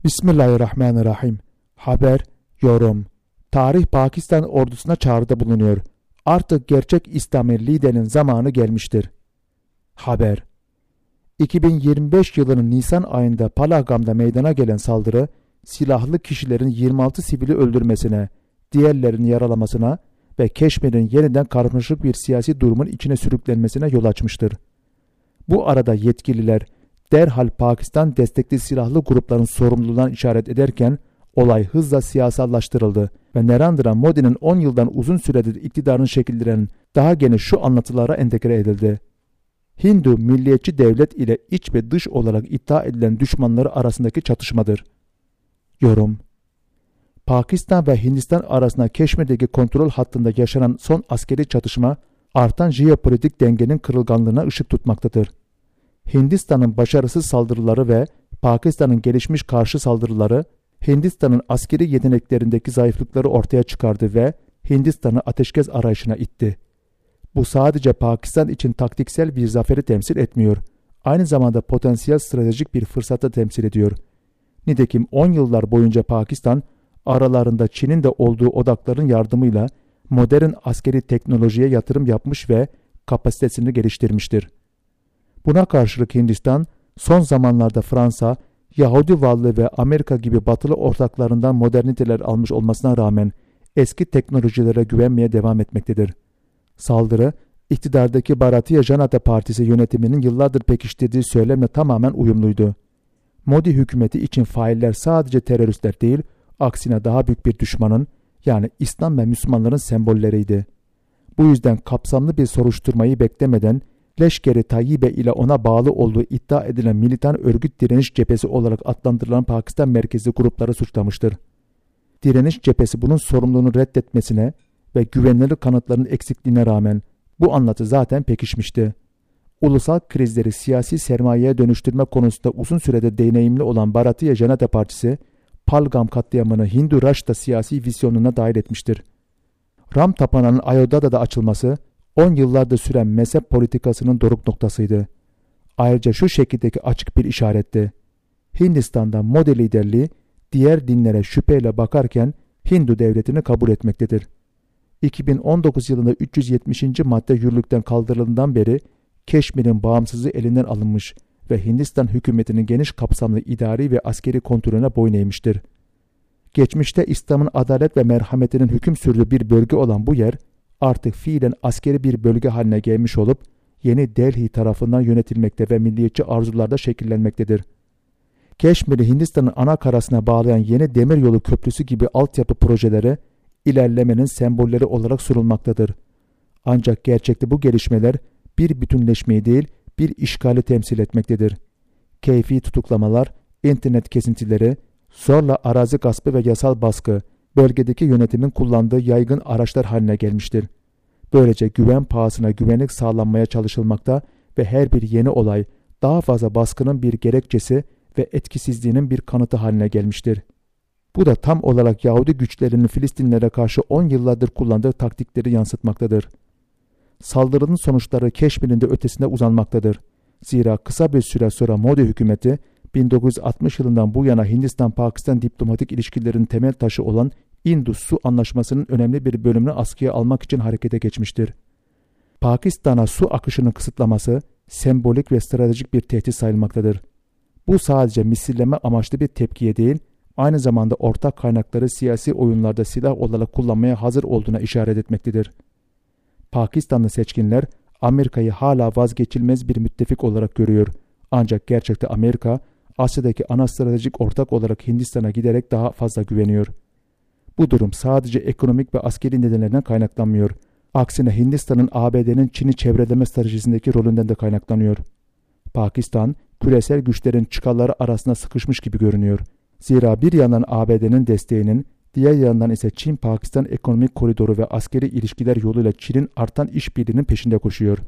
Bismillahirrahmanirrahim. Haber, yorum. Tarih Pakistan ordusuna çağrıda bulunuyor. Artık gerçek İslami liderin zamanı gelmiştir. Haber. 2025 yılının Nisan ayında Pahalgam'da meydana gelen saldırı, silahlı kişilerin 26 sivili öldürmesine, diğerlerinin yaralamasına ve Keşmir'in yeniden karmaşık bir siyasi durumun içine sürüklenmesine yol açmıştır. Bu arada yetkililer derhal Pakistan destekli silahlı grupların sorumluluğundan işaret ederken olay hızla siyasallaştırıldı ve Narendra Modi'nin 10 yıldan uzun süredir iktidarını şekillendiren daha geniş şu anlatılara entegre edildi. Hindu milliyetçi devlet ile iç ve dış olarak iddia edilen düşmanları arasındaki çatışmadır. Yorum. Pakistan ve Hindistan arasında Keşmir'deki kontrol hattında yaşanan son askeri çatışma, artan jeopolitik dengenin kırılganlığına ışık tutmaktadır. Hindistan'ın başarısız saldırıları ve Pakistan'ın gelişmiş karşı saldırıları, Hindistan'ın askeri yeteneklerindeki zayıflıkları ortaya çıkardı ve Hindistan'ı ateşkes arayışına itti. Bu sadece Pakistan için taktiksel bir zaferi temsil etmiyor, aynı zamanda potansiyel stratejik bir fırsatı temsil ediyor. Nitekim 10 yıllar boyunca Pakistan, aralarında Çin'in de olduğu odakların yardımıyla modern askeri teknolojiye yatırım yapmış ve kapasitesini geliştirmiştir. Buna karşılık Hindistan, son zamanlarda Fransa, Yahudi varlığı ve Amerika gibi batılı ortaklarından moderniteler almış olmasına rağmen eski teknolojilere güvenmeye devam etmektedir. Saldırı, iktidardaki Bharatiya Janata Partisi yönetiminin yıllardır pekiştirdiği söylemle tamamen uyumluydu. Modi hükümeti için failler sadece teröristler değil, aksine daha büyük bir düşmanın, yani İslam ve Müslümanların sembolleriydi. Bu yüzden kapsamlı bir soruşturmayı beklemeden Leşker-i Tayyibe ile ona bağlı olduğu iddia edilen militan örgüt direniş cephesi olarak adlandırılan Pakistan merkezli grupları suçlamıştır. Direniş cephesi bunun sorumluluğunu reddetmesine ve güvenilir kanıtların eksikliğine rağmen bu anlatı zaten pekişmişti. Ulusal krizleri siyasi sermayeye dönüştürme konusunda uzun süredir deneyimli olan Bharatiya Janata Partisi, Pahalgam katliamını Hindu Raştra siyasi vizyonuna dahil etmiştir. Ram tapınağının Ayodhya'da açılması, 10 yıllardır süren mezhep politikasının doruk noktasıydı. Ayrıca şu şekildeki açık bir işaretti. Hindistan'da Modi liderliği diğer dinlere şüpheyle bakarken Hindu devletini kabul etmektedir. 2019 yılında 370. madde yürürlükten kaldırıldığından beri Keşmir'in bağımsızlığı elinden alınmış ve Hindistan hükümetinin geniş kapsamlı idari ve askeri kontrolüne boyun eğmiştir. Geçmişte İslam'ın adalet ve merhametinin hüküm sürdüğü bir bölge olan bu yer, artık fiilen askeri bir bölge haline gelmiş olup yeni Delhi tarafından yönetilmekte ve milliyetçi arzularda şekillenmektedir. Keşmir'i Hindistan'ın ana karasına bağlayan yeni demiryolu köprüsü gibi altyapı projeleri ilerlemenin sembolleri olarak sunulmaktadır. Ancak gerçekte bu gelişmeler bir bütünleşmeyi değil bir işgali temsil etmektedir. Keyfi tutuklamalar, internet kesintileri, zorla arazi gaspı ve yasal baskı, bölgedeki yönetimin kullandığı yaygın araçlar haline gelmiştir. Böylece güven pahasına güvenlik sağlanmaya çalışılmakta ve her bir yeni olay daha fazla baskının bir gerekçesi ve etkisizliğinin bir kanıtı haline gelmiştir. Bu da tam olarak Yahudi güçlerinin Filistinlere karşı 10 yıllardır kullandığı taktikleri yansıtmaktadır. Saldırının sonuçları Keşmir'in de ötesine uzanmaktadır. Zira kısa bir süre sonra Modi hükümeti 1960 yılından bu yana Hindistan-Pakistan diplomatik ilişkilerinin temel taşı olan Indus Su Anlaşması'nın önemli bir bölümünü askıya almak için harekete geçmiştir. Pakistan'a su akışının kısıtlaması sembolik ve stratejik bir tehdit sayılmaktadır. Bu sadece misilleme amaçlı bir tepkiye değil, aynı zamanda ortak kaynakları siyasi oyunlarda silah olarak kullanmaya hazır olduğuna işaret etmektedir. Pakistanlı seçkinler Amerika'yı hala vazgeçilmez bir müttefik olarak görüyor. Ancak gerçekte Amerika, Asya'daki ana stratejik ortak olarak Hindistan'a giderek daha fazla güveniyor. Bu durum sadece ekonomik ve askeri nedenlerden kaynaklanmıyor. Aksine Hindistan'ın ABD'nin Çin'i çevreleme stratejisindeki rolünden de kaynaklanıyor. Pakistan, küresel güçlerin çıkarları arasında sıkışmış gibi görünüyor. Zira bir yandan ABD'nin desteğinin, diğer yandan ise Çin-Pakistan ekonomik koridoru ve askeri ilişkiler yoluyla Çin'in artan işbirliğinin peşinde koşuyor.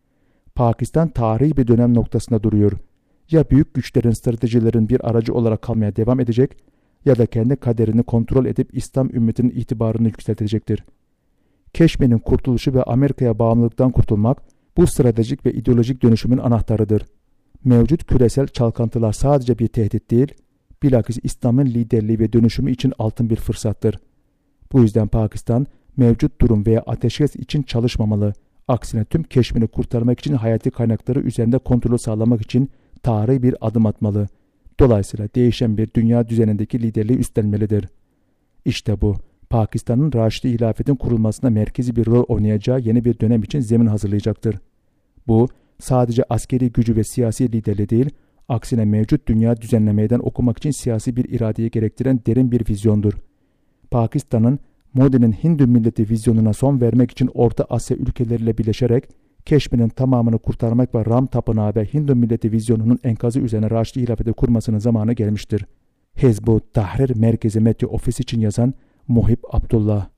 Pakistan tarihi bir dönem noktasında duruyor. Ya büyük güçlerin stratejilerin bir aracı olarak kalmaya devam edecek ya da kendi kaderini kontrol edip İslam ümmetinin itibarını yükseltecektir. Keşmir'in kurtuluşu ve Amerika'ya bağımlılıktan kurtulmak bu stratejik ve ideolojik dönüşümün anahtarıdır. Mevcut küresel çalkantılar sadece bir tehdit değil, bilakis İslam'ın liderliği ve dönüşümü için altın bir fırsattır. Bu yüzden Pakistan mevcut durum veya ateşkes için çalışmamalı. Aksine tüm keşfini kurtarmak için hayati kaynakları üzerinde kontrolü sağlamak için tarihi bir adım atmalı. Dolayısıyla değişen bir dünya düzenindeki liderliği üstlenmelidir. İşte bu, Pakistan'ın Raşidi hilafetin kurulmasında merkezi bir rol oynayacağı yeni bir dönem için zemin hazırlayacaktır. Bu, sadece askeri gücü ve siyasi liderliği değil, aksine mevcut dünya düzenlemeden okumak için siyasi bir iradeyi gerektiren derin bir vizyondur. Pakistan'ın Modi'nin Hindu milleti vizyonuna son vermek için Orta Asya ülkeleriyle birleşerek keşfinin tamamını kurtarmak ve Ram Tapınağı ve Hindu milleti vizyonunun enkazı üzerine Raşidi hilafeti kurmasının zamanı gelmiştir. Hizb-ut Tahrir Merkezi Medya Ofisi için yazan Muhib Abdullah.